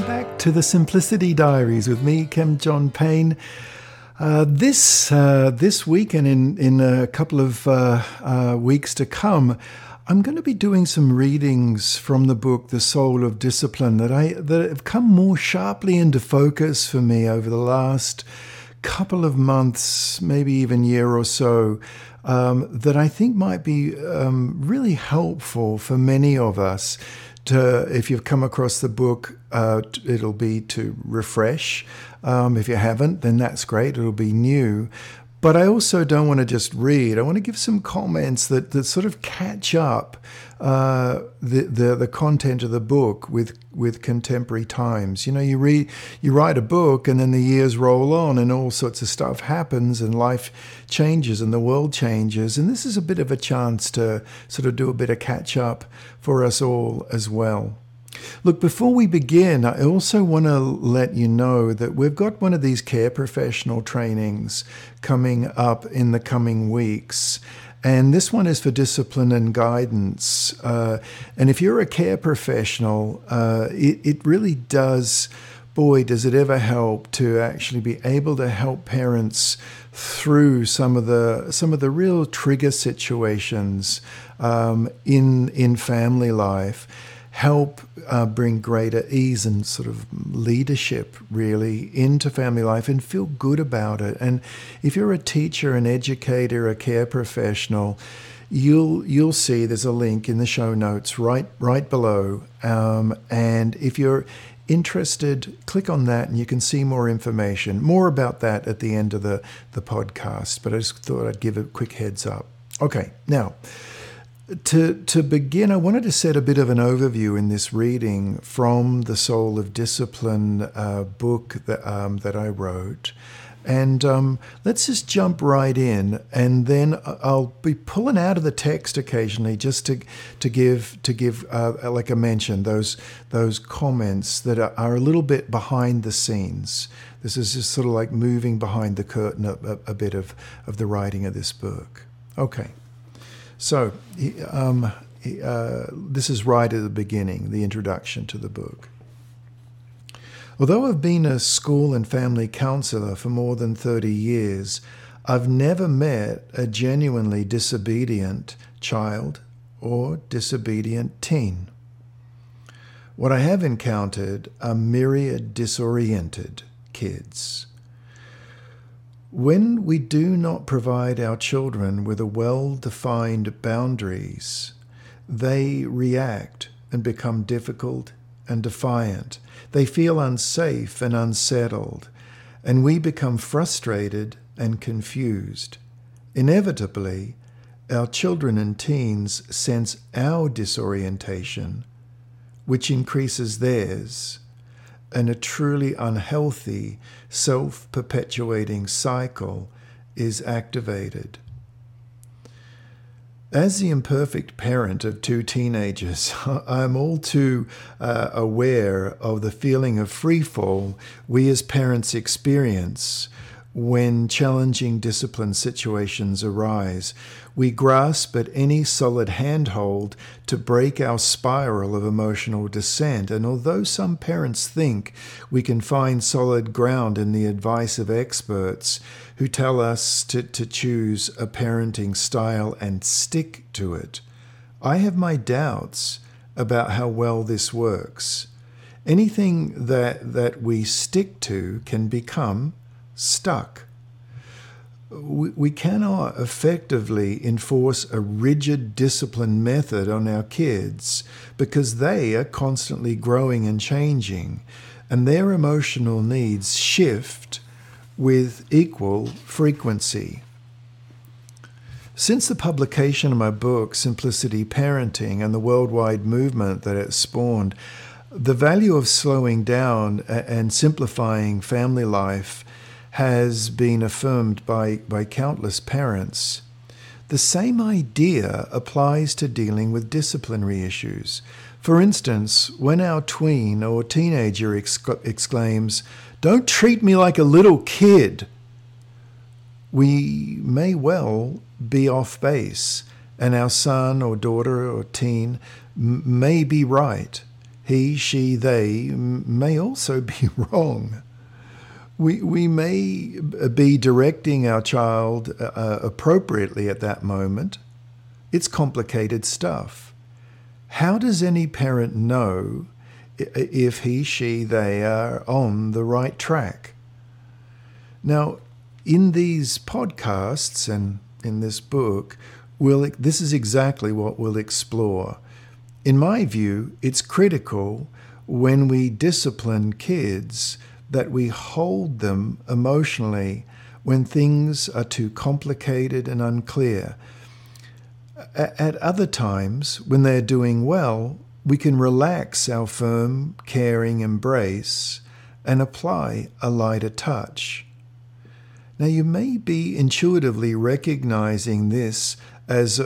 back to the Simplicity Diaries with me, Chem John Payne. This week and in a couple of weeks to come, I'm going to be doing some readings from the book The Soul of Discipline that have come more sharply into focus for me over the last couple of months, maybe even year or so, that I think might be really helpful for many of us. If you've come across the book, it'll be to refresh. If you haven't, then that's great. It'll be new. But I also don't want to just read. I want to give some comments that sort of catch up the content of the book with contemporary times. You know, you write a book, and then the years roll on, and all sorts of stuff happens, and life changes, and the world changes. And this is a bit of a chance to sort of do a bit of catch up for us all as well. Look, before we begin, I also want to let you know that we've got one of these care professional trainings coming up in the coming weeks. And this one is for discipline and guidance. And if you're a care professional, it really does, boy, does it ever help to actually be able to help parents through some of the real trigger situations in family life. Help bring greater ease and sort of leadership, really, into family life and feel good about it. And if you're a teacher, an educator, a care professional, you'll see there's a link in the show notes right below. And if you're interested, click on that and you can see more information. More about that at the end of the podcast. But I just thought I'd give a quick heads up. Okay, now, To begin, I wanted to set a bit of an overview in this reading from the Soul of Discipline book that I wrote. And let's just jump right in, and then I'll be pulling out of the text occasionally just to give like I mentioned, those comments that are a little bit behind the scenes. This is just sort of like moving behind the curtain a bit of the writing of this book. Okay. So this is right at the beginning, the introduction to the book. Although I've been a school and family counselor for more than 30 years, I've never met a genuinely disobedient child or disobedient teen. What I have encountered are myriad disoriented kids. When we do not provide our children with a well-defined boundaries, they react and become difficult and defiant. They feel unsafe and unsettled, and we become frustrated and confused. Inevitably, our children and teens sense our disorientation, which increases theirs, and a truly unhealthy, self-perpetuating cycle is activated. As the imperfect parent of two teenagers, I'm all too aware of the feeling of freefall we as parents experience when challenging discipline situations arise. We grasp at any solid handhold to break our spiral of emotional descent. And although some parents think we can find solid ground in the advice of experts who tell us to choose a parenting style and stick to it, I have my doubts about how well this works. Anything that we stick to can become stuck. We cannot effectively enforce a rigid discipline method on our kids because they are constantly growing and changing, and their emotional needs shift with equal frequency. Since the publication of my book, Simplicity Parenting, and the worldwide movement that it spawned, the value of slowing down and simplifying family life has been affirmed by countless parents. The same idea applies to dealing with disciplinary issues. For instance, when our tween or teenager exclaims, "Don't treat me like a little kid," we may well be off base, and our son or daughter or teen may be right. he, she, they may also be wrong. We may be directing our child appropriately at that moment. It's complicated stuff. How does any parent know if he, she, they are on the right track? Now, in these podcasts and in this book, this is exactly what we'll explore. In my view, it's critical when we discipline kids that we hold them emotionally when things are too complicated and unclear. At other times, when they're doing well, we can relax our firm, caring embrace and apply a lighter touch. Now, you may be intuitively recognizing this as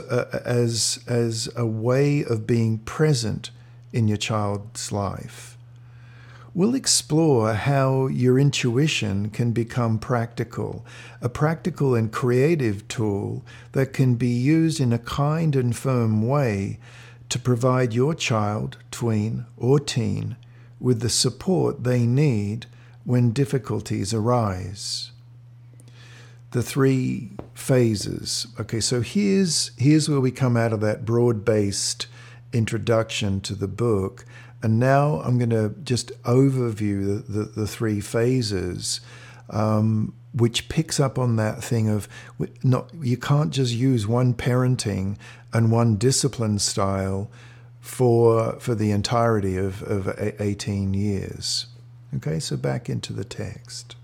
a way of being present in your child's life. We'll explore how your intuition can become practical, a practical and creative tool that can be used in a kind and firm way to provide your child, tween, or teen with the support they need when difficulties arise. The 3 phases. Okay, so here's where we come out of that broad-based introduction to the book. And now I'm going to just overview the 3 phases, which picks up on that thing of you can't just use one parenting and one discipline style for the entirety of 18 years. Okay, so back into the text.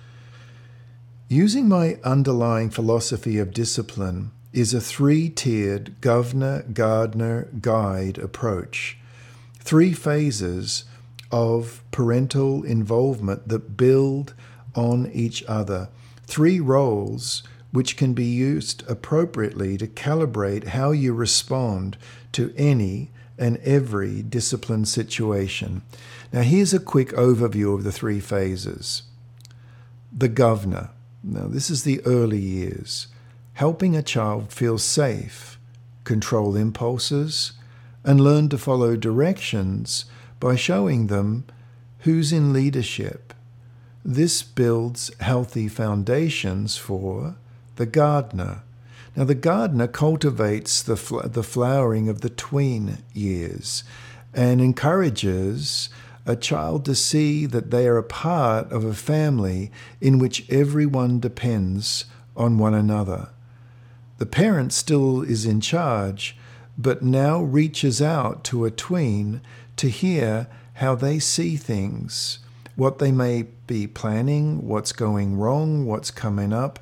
Using my underlying philosophy of discipline is a 3-tiered governor, gardener, guide approach. 3 phases of parental involvement that build on each other. 3 roles which can be used appropriately to calibrate how you respond to any and every discipline situation. Now, here's a quick overview of the 3 phases. The governor. Now, this is the early years. Helping a child feel safe, control impulses, and learn to follow directions by showing them who's in leadership. This builds healthy foundations for the gardener. Now, the gardener cultivates the flowering of the tween years and encourages a child to see that they are a part of a family in which everyone depends on one another. The parent still is in charge, but now reaches out to a tween to hear how they see things, what they may be planning, what's going wrong, what's coming up.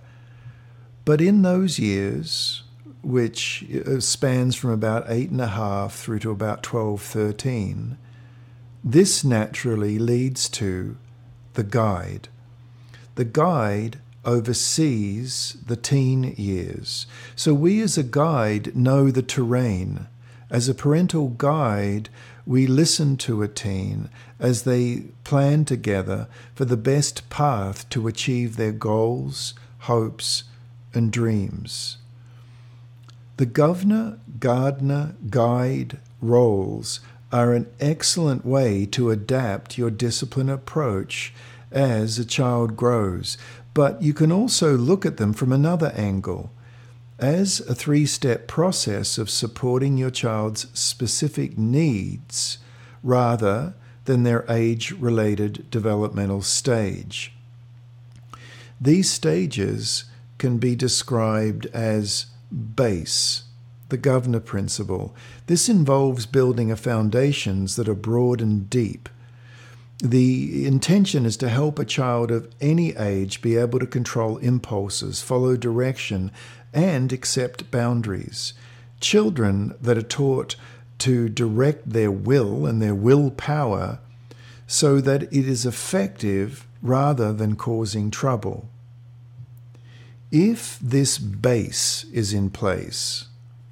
But in those years, which spans from about 8.5 through to about 12, 13, this naturally leads to the guide. The guide oversees the teen years. So we as a guide know the terrain. As a parental guide, we listen to a teen as they plan together for the best path to achieve their goals, hopes, and dreams. The governor, gardener, guide roles are an excellent way to adapt your discipline approach as a child grows, but you can also look at them from another angle, as a 3-step process of supporting your child's specific needs rather than their age-related developmental stage. These stages can be described as BASE, the governor principle. This involves building foundations that are broad and deep. The intention is to help a child of any age be able to control impulses, follow direction, and accept boundaries. Children that are taught to direct their will and their willpower so that it is effective rather than causing trouble. If this base is in place,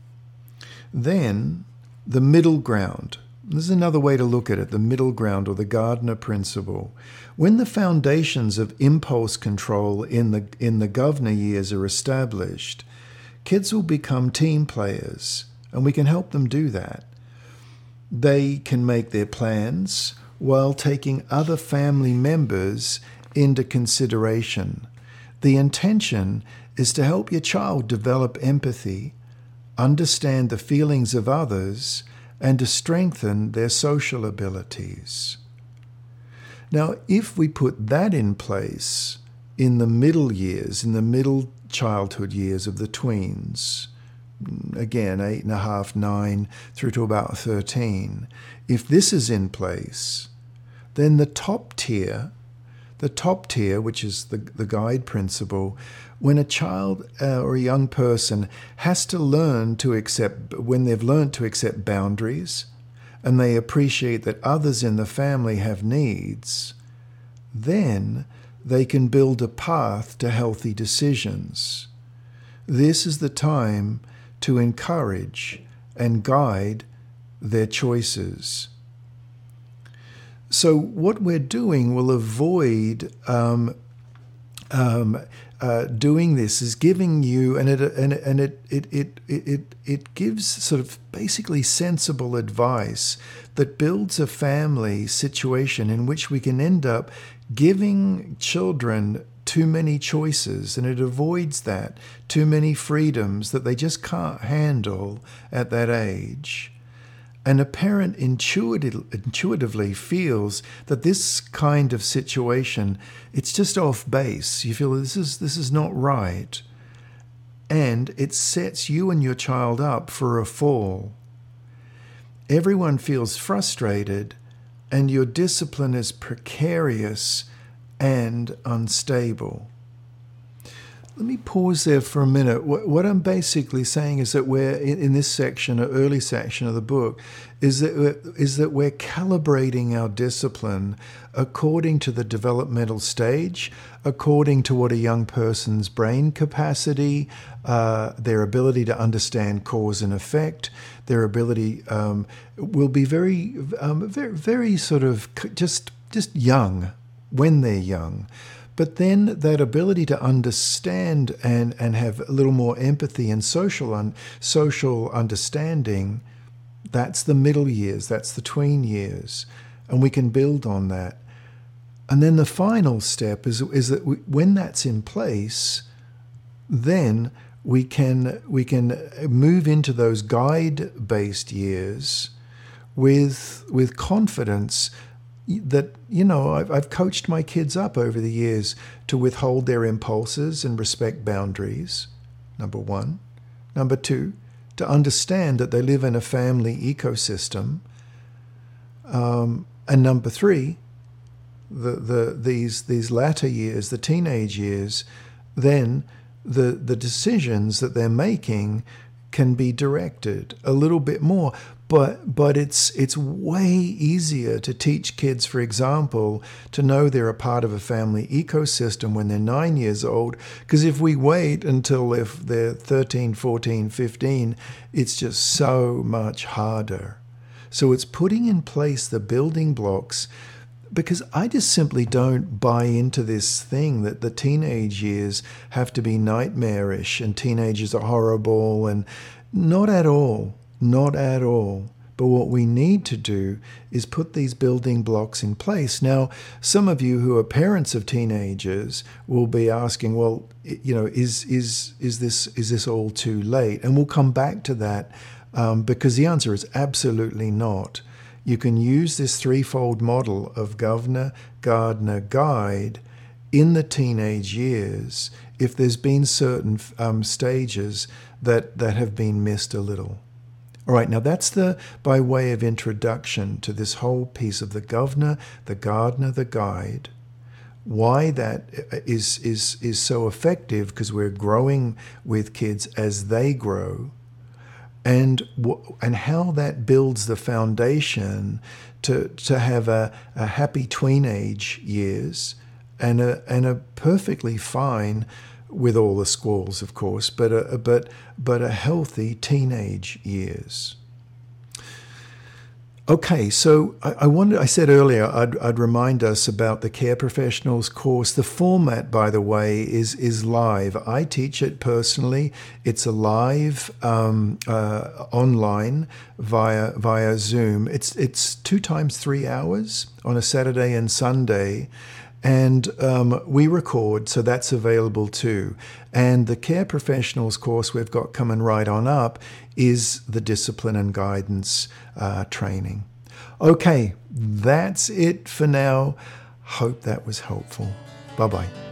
then the middle ground. This is another way to look at it, the middle ground or the Gardner principle. When the foundations of impulse control in the governor years are established, kids will become team players, and we can help them do that. They can make their plans while taking other family members into consideration. The intention is to help your child develop empathy, understand the feelings of others, and to strengthen their social abilities. Now, if we put that in place in the middle years, in the middle childhood years of the tweens, again, 8.5, 9, through to about 13, if this is in place, then the top tier, which is the guide principle, when a child or a young person has to learn to accept, when they've learned to accept boundaries and they appreciate that others in the family have needs, then they can build a path to healthy decisions. This is the time to encourage and guide their choices. So what we're doing will avoid doing this is giving you, and it gives sort of basically sensible advice that builds a family situation in which we can end up giving children too many choices, and it avoids that, too many freedoms that they just can't handle at that age. And a parent intuitively feels that this kind of situation, it's just off base. You feel this is not right. And it sets you and your child up for a fall. Everyone feels frustrated, and your discipline is precarious and unstable. Let me pause there for a minute. What I'm basically saying is that we're in this section, an early section of the book, is that we're calibrating our discipline according to the developmental stage, according to what a young person's brain capacity, their ability to understand cause and effect, their ability will be very sort of just young when they're young. But then that ability to understand and have a little more empathy and social understanding, that's the middle years, that's the tween years, and we can build on that. And then the final step is that when that's in place, then we can move into those guide-based years with confidence that, I've coached my kids up over the years to withhold their impulses and respect boundaries, number one. Number two, to understand that they live in a family ecosystem. And number three, these latter years, the teenage years, then the decisions that they're making can be directed a little bit more. But it's way easier to teach kids, for example, to know they're a part of a family ecosystem when they're 9 years old. Because if we wait until they're 13, 14, 15, it's just so much harder. So it's putting in place the building blocks, because I just simply don't buy into this thing that the teenage years have to be nightmarish and teenagers are horrible, and not at all. Not at all. But what we need to do is put these building blocks in place. Now, some of you who are parents of teenagers will be asking, well, is this all too late? And we'll come back to that because the answer is absolutely not. You can use this threefold model of governor, gardener, guide in the teenage years if there's been certain stages that have been missed a little. All right, now that's by way of introduction to this whole piece of the governor, the gardener, the guide. Why that is so effective, because we're growing with kids as they grow, and how that builds the foundation to have a happy tweenage years and a perfectly fine, with all the squalls, of course, but a healthy teenage years. Okay, so I said earlier I'd remind us about the Care Professionals course. The format, by the way, is live. I teach it personally. It's a live online via Zoom. It's 2 times 3 hours on a Saturday and Sunday. And we record, so that's available too. And the Care Professionals course we've got coming right on up is the Discipline and Guidance training. Okay, that's it for now. Hope that was helpful. Bye-bye.